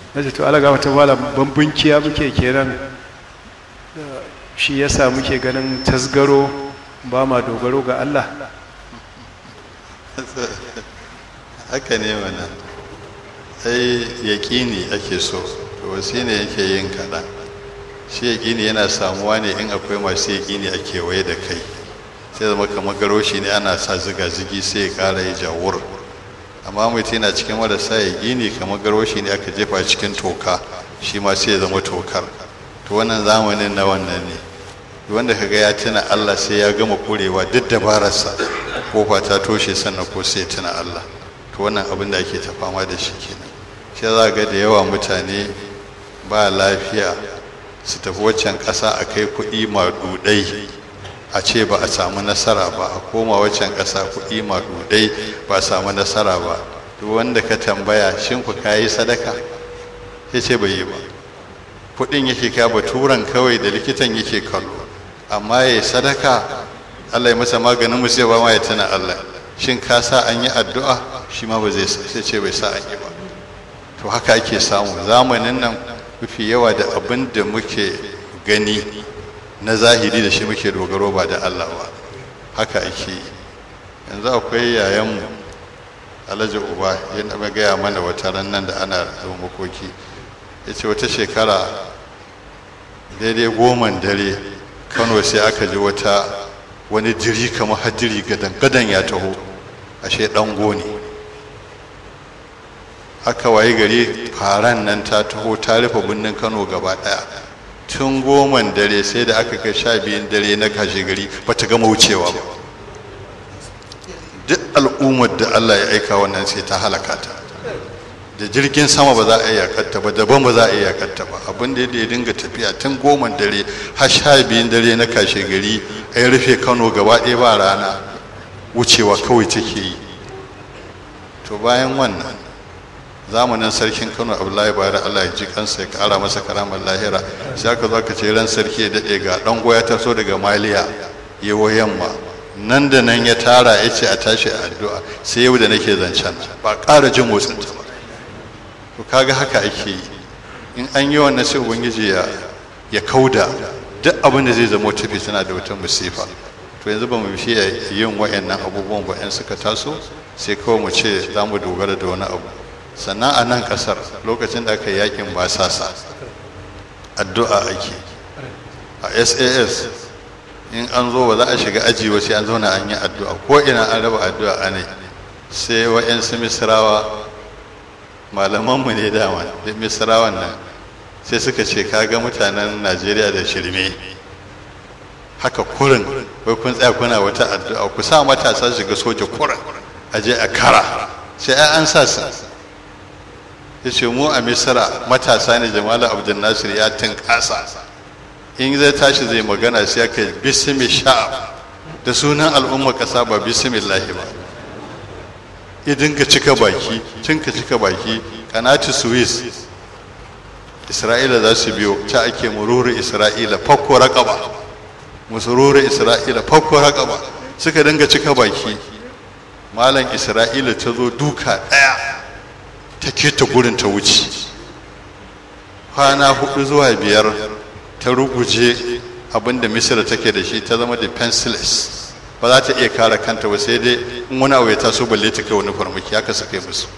na ce to alaga wata malam bambunkiya muke kenan shi yasa muke ganin tasgaro ba ma dogaro ga Allah. haka ne mana ai yaƙini ake so to shi ne yake yin kaɗan. Shi yaƙini yana samuwa ne in akwai masu yaƙini a kewaye da kai, sai zama kamar garoshi ne ana sa ziga-zigi sai ya ƙara yi jawur. Amma mutum yana cikin marasa yaƙini kamar garoshi ne aka jefa cikin toka, shi ma sai ya zama tokar. To wannan zamanin na wannan ne, wanda kaga ya tuna Allah sai ya gama kurewa duk dabararsa, kofa ta toshe sannan ko sai tuna Allah. To wannan abin da ake ta fama da shi kenan. Shi za ga da yawa mutane ba lafiya su tafi waccan ƙasa a kai kuɗi maɗuɗai a ce ba a samu nasara ba, a koma waccan ƙasa kuɗi maɗuɗai ba a samu nasara ba. Duk wanda ka tambaya shin ku kayi sadaka, sai ce bai yi ba. Kuɗin yake ka baturan kawai da likitan yake kallo, amma ya sadaka Allah ya masa maganin musu ba ma ya tana Allah. Shin ka sa an yi addu'a, shi ma ba zai sai ce bai sa an yi ba. To haka ake samu zamanin nan, mafi yawa da abin da muke gani na zahiri da shi muke dogaro ba da Allah ba. Haka ake yi. Yanzu akwai yayanmu Alhaji Uba yana gaya mana wata ran nan da ana zuwa makoki, ya ce wata shekara daidai 10 dare Kano sai aka ji wani jiri kamar hadiri gadan ya taho, ashe ɗango ne. Aka waye gari faran nan ta taho ta rufe birnin Kano gaba ɗaya. Tun 10 dare sai da aka kai 12 dare na kashe gari ba ta gama wucewa ba. Duk al'ummar da Allah ya aika wannan sai ta halaka ta. Da jirgin sama ba za a iya yakatta ba, daban ba za a iya yakatta ba. Abin da ya dinga tafiya tun 10 dare har 12 dare na kashe gari ai rufe Kano gaba ɗaya ba rana, wucewa kawai take yi. To bayan wannan zamanin sarkin Kano Abdullahi Bayero Allah ya ji kansa ya kara masa karamar lahira, sai aka zo aka ce ran sarki ya dade ga dan goya ta so daga Maliya yawo yamma, nan da nan ya tara ya ce a tashi addu'a, sai yau da nake zancen ba ƙara jin motsin ta ba. To kaga haka ake yi, in an yi wannan sai ubangiji ya kauda duk abin da zai zama tafi tana da wata musifa. To yanzu ba mu fi yin wayannan abubuwan ba, in suka taso sai kawai mu ce za mu dogara da wani abu. Sannan a nan kasar lokacin da aka yakin basasa addu'a ake a SAS, in an zo ba za a shiga aji ba sai an zauna an yi addu'a, ko ina an raba addu'a ane. Sai wa'yansu misrawa malamanmu ne dama da misrawan nan sai suka ce kaga mutanen Najeriya da shirme haka kurin, wai kun tsaya kuna wata addu'a, ku sa matasa shiga soja kurin aje a kara, sai an sa su. Ya ce mu a misra matasa ne, Jamal Abdul Nasir ya tinkasa, in zai tashi zai magana sai aka bismi sha'ab da sunan al'umma kasa ba bismillahi ba. Ya dinga cika baki kanati Suez Isra'ila za su biyo ta ake mururu Isra'ila fakko raqaba, musururu Isra'ila fakko raqaba, suka dinga cika baki. Malam Isra'ila ta zo duka daya ta keta gurin ta wuce, kwana 4 zuwa 5 ta ruguje abinda Misira take da shi, ta zama defenseless, ba za ta iya kare kanta ba, sai dai in wani abu ya taso balle ta kai wani farmaki, haka suka yi musu.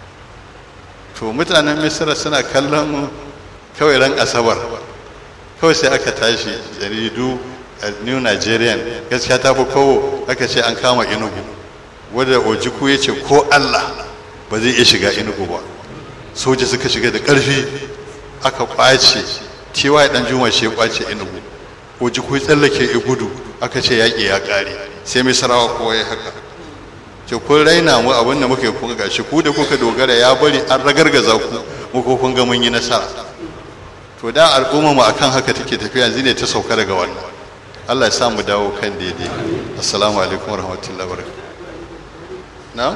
To mutanen Misira suna kallon mu kawai ran Asabar kawai sai aka tashi jaridu a New Nigerian gaskiya ta fi kowo, aka ce an kama Enugu, wadda Ojukwu ya ce ko Allah ba zai iya shiga Enugu ba. Soja suka shiga da ƙarfi aka kwace, cewa ya dan juma shi ya kwace Enugu. Ojukwu ya tsallake ya gudu, aka ce yaƙi ya ƙare, sai Misrawa kowa ya haka. Ce kun raina mu abin da muka yi, kuka gashi ku da kuka dogara ya bari an ragargaza ku, mu ko kun ga mun yi nasara. To da al'umma mu akan haka take tafiya, yanzu ne ta sauka daga wannan. Allah ya sa mu dawo kan daidai. Assalamu alaikum warahmatullahi wabarakatuh. Na?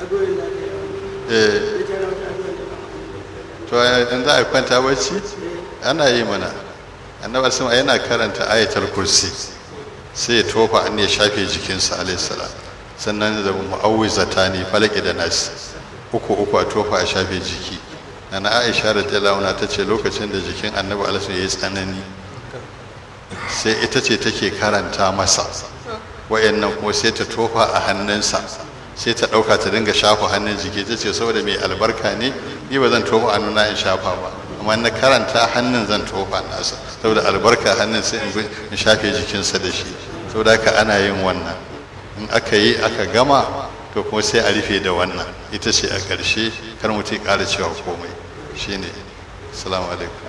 To yanzu za a kwanta bacci ana yi mana. Annabi sama yana karanta ayatul kursi sai ya tofa an ya shafe jikinsa alayhi salam, sannan da mu'awwizatani falaki da nas uku a tofa a shafe jiki, na Aisha radiyallahu anha tace lokacin da jikin Annabi alaihi ya yi tsanani sai ita ce take karanta masa wayannan kuma sai ta tofa a hannunsa sai ta dauka ta dinga shafa hannun jiki tace saboda mai albarka ne ni ba zan tofa hannuna in shafa ba amma na karanta hannun zan tofa nasa saboda albarka hannun sai in shafe jikinsa da shi saboda haka ana yin wannan in aka yi aka gama to kuma sai a rufe da wannan ita ce a ƙarshe kar mutum ya ƙara cewa komai shine assalamu alaikum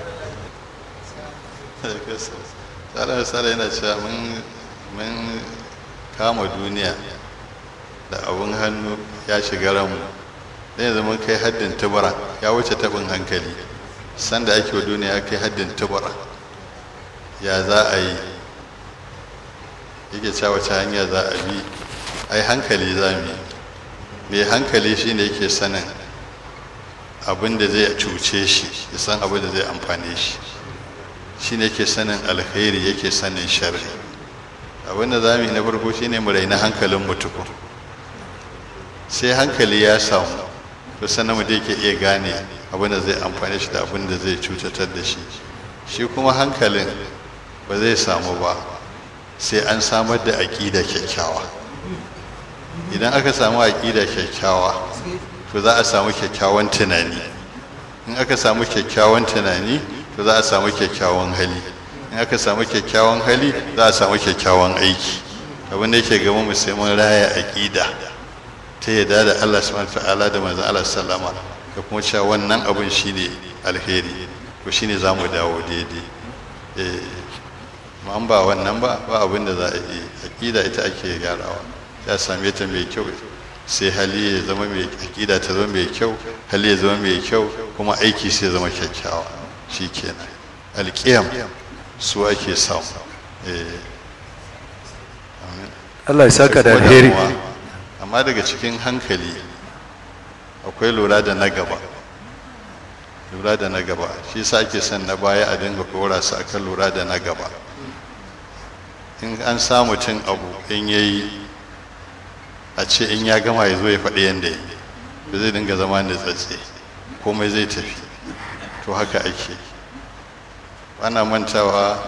sallallahu alaihi yana cewa mun kama duniya da abun hannu ya shiga ranmu dan yanzu mun kai haddin tubura ya wuce tabin hankali sanda ake wa duniya kai haddin tubura ya za a yi yake cewa wace hanya za a bi ai hankali za mu yi mai hankali shine yake sanin abin da zai cuce shi ya san abin da zai amfane shi shine yake sanin alkhairi yake sanin sharri abin da za mu yi na farko shine mu raina hankalin mutuku sai hankali ya samu to sannan mu da yake iya gane abin da zai amfane shi da abin da zai cutatar da shi shi kuma hankalin ba zai samu ba sai an samar da aƙida kyakkyawa idan aka samu aƙida kyakkyawa to za a samu kyakkyawan tunani in aka samu kyakkyawan tunani to za a samu kyakkyawan hali in aka samu kyakkyawan hali za a samu kyakkyawan aiki abin da yake gama mu sai mun raya aƙida ta yadda da Allah subhanahu ta'ala da manzon Allah sallama da kuma cewa wannan abin shine alheri to shine zamu dawo daidai an ba wannan ba abin da za a yi aƙida ita ake gyarawa ya same ta mai kyau sai hali ya zama mai aƙida ta zama mai kyau hali ya zama mai kyau kuma aiki sai ya zama kyakkyawa shi kenan alƙiyam su ake samu Allah ya saka da alheri amma daga cikin hankali akwai lura da na gaba shi sa ake son na baya a dinga kora su akan lura da na gaba in an samu cin abu in yayi a ce in ya gama ya zo ya faɗi yadda ya ba zai dinga zama da tsatse komai zai tafi to haka ake ana mantawa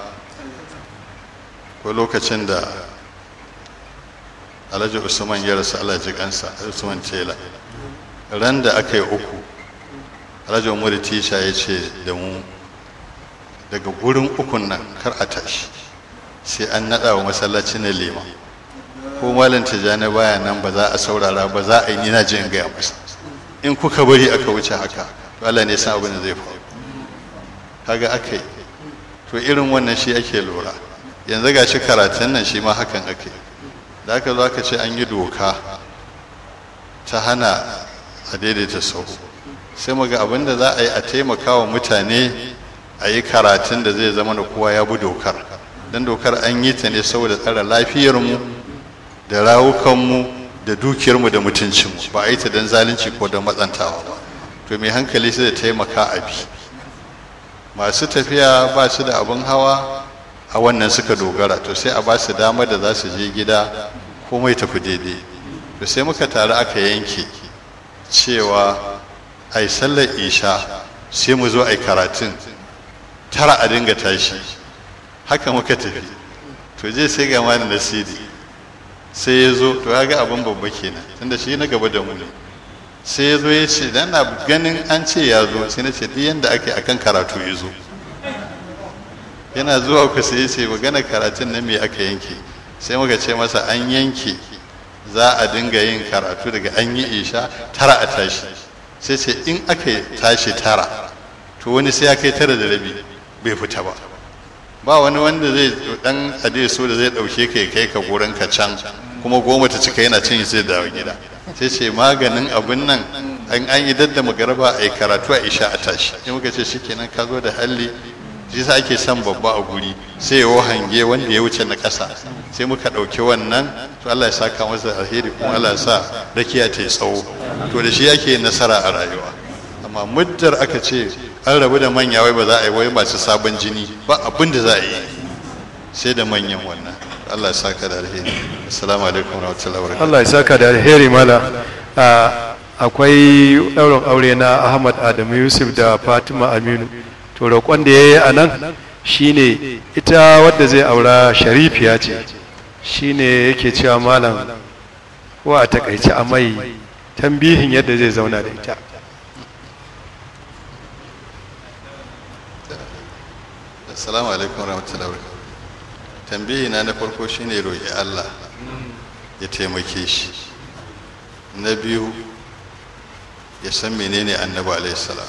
ko lokacin da alhaji usman ya rasu Allah ji kansa usman tela ran da aka yi uku alhaji umar tisha ya ce da mu daga gurin ukun nan kar a tashi sai an naɗa wa masallaci na lema ko malam tijjani baya nan ba za a saurara ba za a yi nina jin gaya masa in kuka bari aka wuce haka to Allah ne san abin da zai faru kaga aka yi to irin wannan shi ake lura yanzu ga shi karatun nan shi ma hakan ake da aka zo aka ce an yi doka ta hana a daidaita sahu sai mu ga abin da za a yi a taimaka wa mutane a yi karatun da zai zama da kowa ya bi dokar don dokar an yi ta ne saboda tsara lafiyarmu da rawukanmu da dukiyarmu da mutuncinmu ba a yi ta don zalunci ko don matsantawa ba to mai hankali sai da taimaka a bi masu tafiya ba su da abin hawa a wannan suka dogara to sai a ba su damar da za su je gida komai tafi daidai to sai muka taru aka yanke cewa a yi sallar isha sai mu zo a yi karatun tara a dinga tashi haka muka tafi to je sai ga mani nasiri sai ya zo to ya ga abin babba kenan tunda shi na gaba da mu ne sai ya zo ya ce dan na ganin an ce ya zo sai na ce duk yanda ake akan karatu ya zo yana zuwa ku sai ya ce magana karatun nan me aka yanke sai muka ce masa an yanke za a dinga yin karatu daga an yi isha tara a tashi sai ce in aka tashi tara to wani sai ya kai 9:30 bai fita ba ba wani wanda zai dan ade so da zai dauke ka kai ka gurin ka can kuma goma ta cika yana cin sai dawo gida sai ce maganin abin nan an yi dadda magaraba a yi karatu a isha a tashi sai muka ce shikenan ka zo da halli shi sa ake son babba a guri sai ya hange wanda ya wuce na ƙasa sai muka ɗauki wannan to Allah ya saka masa alheri kuma Allah ya sa rakiya ta yi tsawo to da shi ake nasara a rayuwa amma muddar aka ce an rabu da manya wai ba za a yi wai masu sabon jini ba abin da za a yi sai da manyan wannan Allah ya saka da alheri assalamu alaikum warahmatullahi wabarakatuh Allah ya saka da alheri mala akwai ɗaurin aure na Ahmad Adamu Yusuf da Fatima Aminu, to roƙon da ya yi a nan shine ita wadda zai aura sharifiya ce, shine yake cewa malam ko a takaice a mai tambihin yadda zai zauna da ita. Assalamu alaikum warahmatullahi wabarakatuh. Tambihi na farko shine roƙi Allah ya taimake shi. Na biyu ya san menene annabi alaihi salam.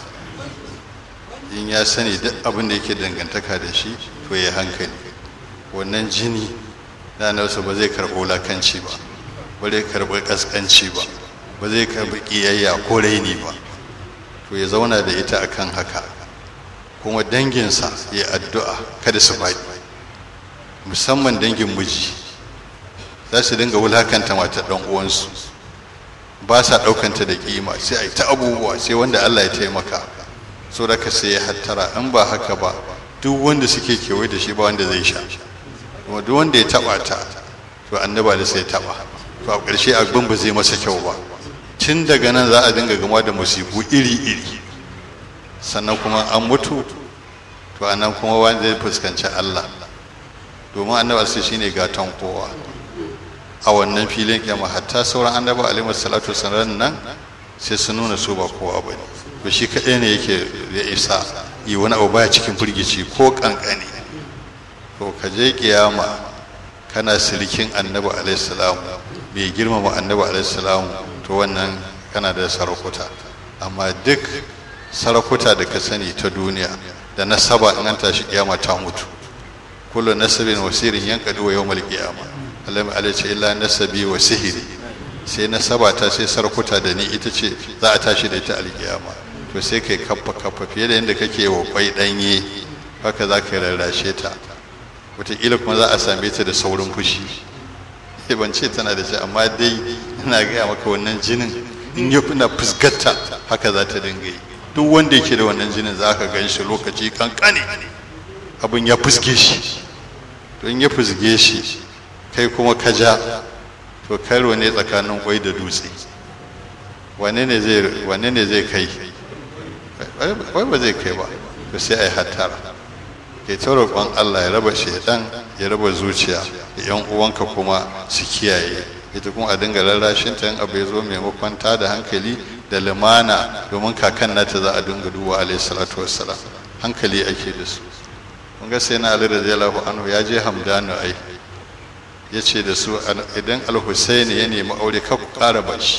In ya sani duk abin da yake dangantaka da shi to ya hankali. Wannan jini na nausa ba zai karɓi wulakanci ba, ba zai karɓi ƙasƙanci ba, ba zai karɓi ƙiyayya ko raini ba. To ya zauna da ita akan haka. Kuma danginsa ya addu'a kada su faɗi, musamman dangin miji za su dinga wulakanta matar ɗan uwansu, ba sa ɗaukanta da ƙima, sai a yi ta abubuwa sai wanda Allah ya taimaka. So da ka sai ya hattara, in ba haka ba duk wanda suke kewaye da shi ba wanda zai sha, kuma duk wanda ya taɓa ta to annaba da sai taɓa, to a ƙarshe abin ba zai masa kyau ba. Tun daga nan za a dinga gama da musibu iri-iri, sannan kuma an mutu to anan kuma wanda zai fuskanci Allah, domin annabi sai shine gatan kowa a wannan filin kiyama. Hatta sauran annabi alaihi salatu wasallam nan sai su nuna su ba kowa bane, to shi kadai ne yake ya isa yi wani abu baya cikin firgici ko kankani. To ka je kiyama kana sirikin annabi alaihi salam, bai girmama annabi alaihi salam, to wannan kana da sarakuta. Amma duk sarakuta da ka sani ta duniya da nasaba in an tashi kiyama ta mutu. Kullu nasabin wasirin yanqadu wa yawmal qiyama, Allah mai ce illa nasabi wa sihiri, sai nasaba ta sai sarakuta da ni ita ce za a tashi da ita alkiyama. To sai kai kaffa fiye da yadda kake wa kwai danye, haka za ka rarrashe ta. Wataƙila kuma za a same ta da saurin fushi. Ban ce tana da shi, amma dai ina gaya maka wannan jinin in ya fi na fuskarta haka za ta dinga yi. Duk wanda yake da wannan jinin za ka gan shi lokaci kankane abin ya fuske shi. To in ya fusge shi kai kuma ka ja, to karo ne tsakanin kwai da dutse. Wane ne zai kai? Wai ba zai kai ba. To sai a yi hattara, ke ta roƙon Allah ya raba shaidan, ya raba zuciya da yan uwanka kuma su kiyaye. Ita kuma a dinga rarrashin ta, in abu ya zo maimakon ta da hankali da limana, domin kakan nata za a dinga duba alaihi salatu wassalam. Hankali ake da su. Kun ga sai na Ali radiyallahu anhu ya je Hamdanu ai, ya ce da su idan Al-Husaini ya nemi aure ka ku ƙara bashi.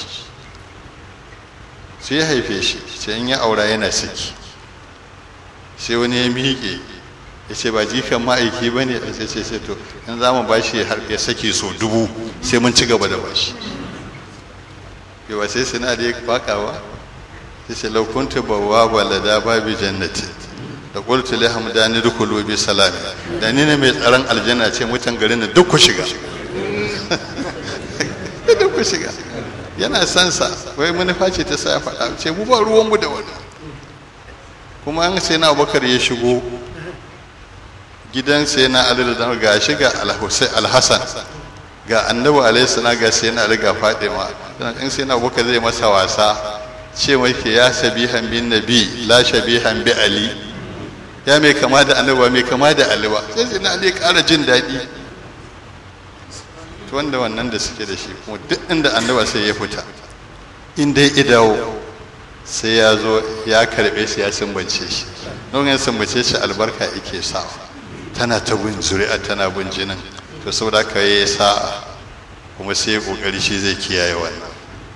Sai ya haife shi, sai in ya aura yana saki. Sai wani ya miƙe ya ce ba jikan ma'aiki ba ne, sai sai to in za mu bashi har ya saki so 1000 sai mun ci gaba da bashi. Yawa sai suna da ya bakawa, sai sai laukunta bawa balada babi jannati da qultu li hamdani dukulu bi salami, da ni ne mai tsaron aljanna ce mutan garin nan duk ku shiga. Duk ku shiga. Yana san sa, wai manufa ce ta sa ya faɗa, ce mu ba ruwan mu da wannan. Kuma an sai na Abubakar ya shigo gidan sai na Ali da ga shiga Al-Hasan, ga Annabi alaihi salam, ga sai na Ali ga Fatima. In sai na Abubakar zai masa wasa, ce mai ya sabihan bin nabi la shabihan bi Ali, ya mai kama da Annabi mai kama da Ali ba. Sai na Ali ya ƙara jin daɗi. To wanda wannan da suke da shi, kuma duk inda Annabi sai ya fita, in dai idawo sai ya zo ya karɓe shi ya sumbace shi. Don ya sumbace shi albarka yake sawa, tana ta bin zuri'a, tana bin jinin. To saboda haka ya yi sa'a, kuma sai ya kokari shi zai kiyaye wannan.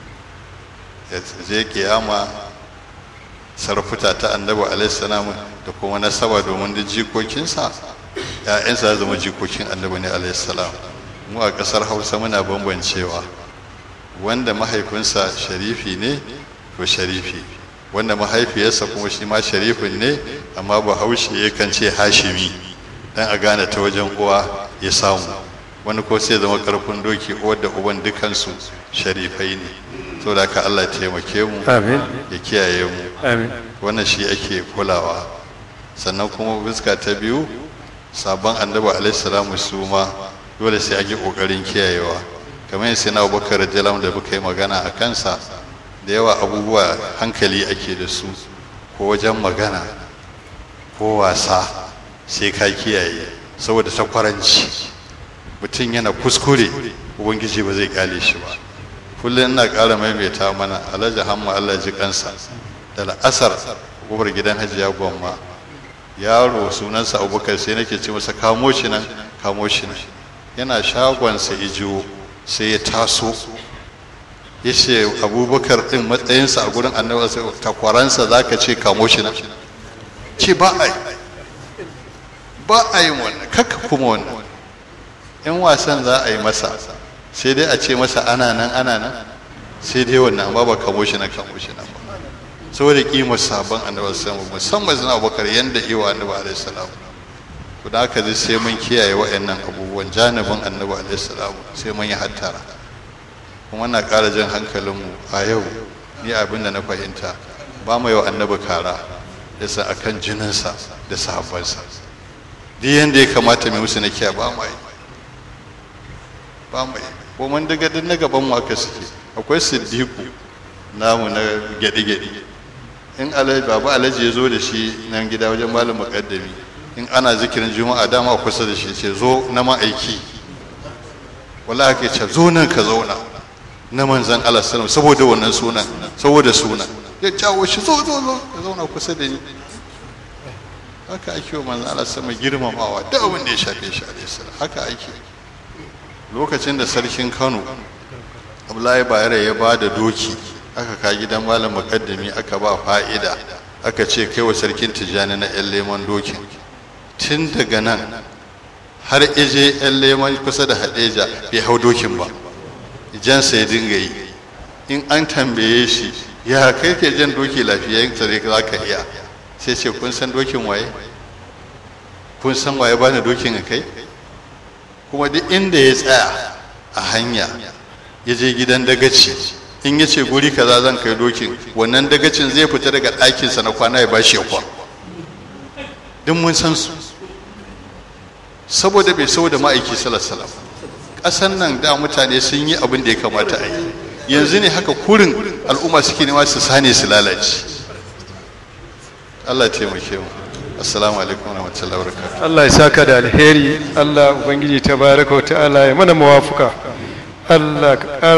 Zai kiyama sarfuta ta Annabi alaihi salam da kuma nasaba, domin da jikokinsa ƴaƴansa zama jikokin Annabi ne alaihi salam. Mu a ƙasar Hausa muna bambancewa, wanda mahaifinsa sharifi ne to sharifi, wanda mahaifiyarsa kuma shi ma sharifin ne, amma Bahaushe yakan ce Hashimi dan a gane ta wajen uwa ya samu. Wani ko sai zama karfin doki, uwar da uban dukansu sharifai ne. Saboda haka Allah ya taimake mu, ya kiyaye mu. Wannan shi ake kulawa. Sannan kuma fuska ta biyu, sabon Annabi alaihi salamu su ma dole sai ake kokarin kiyayewa. Kamar sai na Abubakar radiyallahu da muka yi magana a kansa, da yawa abubuwa hankali ake da su ko wajen magana ko wasa sai ka kiyaye saboda takwaranci mutum yana kuskure ubangiji ba zai kyale shi ba kullum ina ƙara maimaita mana alhaji hamma Allah ji kansa da la'asar gobar gidan hajiya gwamma yaro sunansa abubakar sai nake ce masa kamo shi nan yana shagonsa ijiyo sai ya taso ya ce abubakar ɗin matsayinsa a gurin annabi takwaransa za ka ce kamo shi nan ce ba a yi wannan kakka kuma wannan in wasan za a yi masa sai dai a ce masa ana nan sai dai wannan amma ba kamo shi nan ba saboda kimar sabon annabi sallallahu musamman zina abubakar yanda iwa annabi alaihi salam to da haka sai mun kiyaye wa'annan abubuwan janibin annabi alaihi salam sai mun yi hattara kuma na ƙara jan hankalinmu a yau ni abin da na fahimta ba mu yau annabi kara yasa akan jininsa da sahabbansa duk yanda ya kamata mai musu na kiya ba mu yi ko mun daga din na gaban mu aka suke akwai siddiqu namu na gyaɗe-gyaɗe in babu alhaji ya zo da shi nan gida wajen malam muƙaddami in ana zikirin juma'a dama kusa da shi ce zo na ma'aiki wallahi ake ce zo nan ka zauna na manzan Allah sallallahu saboda wannan sunan saboda sunan ya jawo shi zo ka zauna kusa da ni haka ake wa manzan Allah sallallahu girmamawa da abin da ya shafe shi alaihi salam haka ake lokacin da sarkin Kano Abdullahi Bayero ya ba da doki aka ka gidan malam muqaddami aka ba fa'ida aka ce kai wa sarkin Tijjani na yan lemon dokin tun daga nan har ije yan lemon kusa da Hadeja bai hau dokin ba jan sai dinga yi in an tambaye shi ya kai ke jan doki lafiyayyen tsare za ka iya sai ce kun san dokin waye kun san waye bani dokin kai kuma duk inda ya tsaya a hanya ya je gidan dagaci in ya ce guri kaza zan kai dokin wannan dagacin zai fita daga ɗakinsa na kwana ya bashi yakwa duk mun san su saboda bai saboda ma'aiki sallallahu ƙasan nan da mutane sun yi abin da ya kamata a yi yanzu ne haka kurin al'umma suke nema su sane su lalace Allah taimake mu assalamu alaikum warahmatullahi wabarakatuh Allah ya saka da alheri Allah ubangiji tabaraka wa ta'ala ya mana muwafuka Allah ka